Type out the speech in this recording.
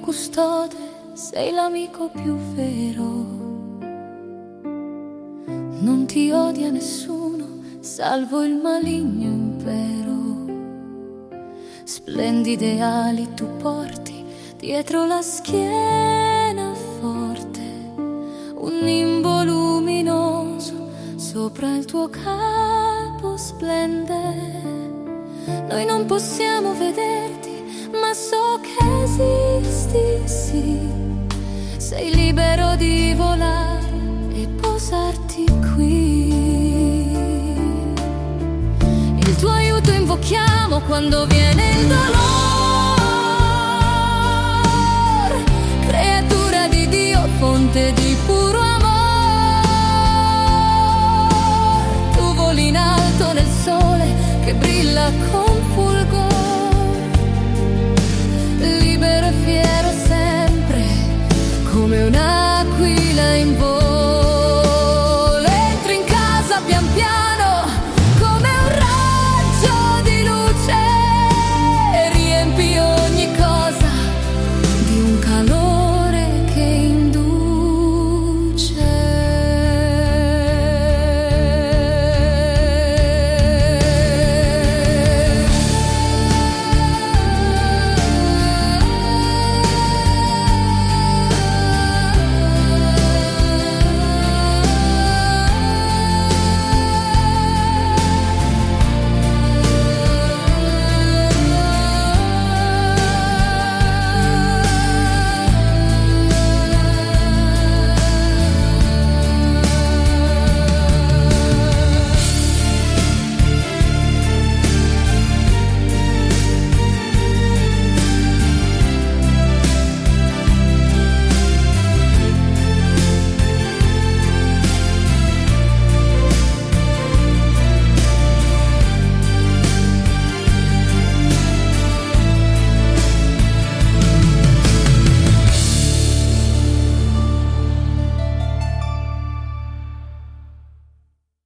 custode, sei l'amico più vero. Non ti odia nessuno, salvo il maligno impero. Splendide ali tu porti dietro la schiena forte, un nimbo luminoso sopra il tuo capo splende. Noi non possiamo vederti, ma so che esisti, sì. Sei libero di volare e posarti qui. Il tuo aiuto invochiamo quando viene il dolore.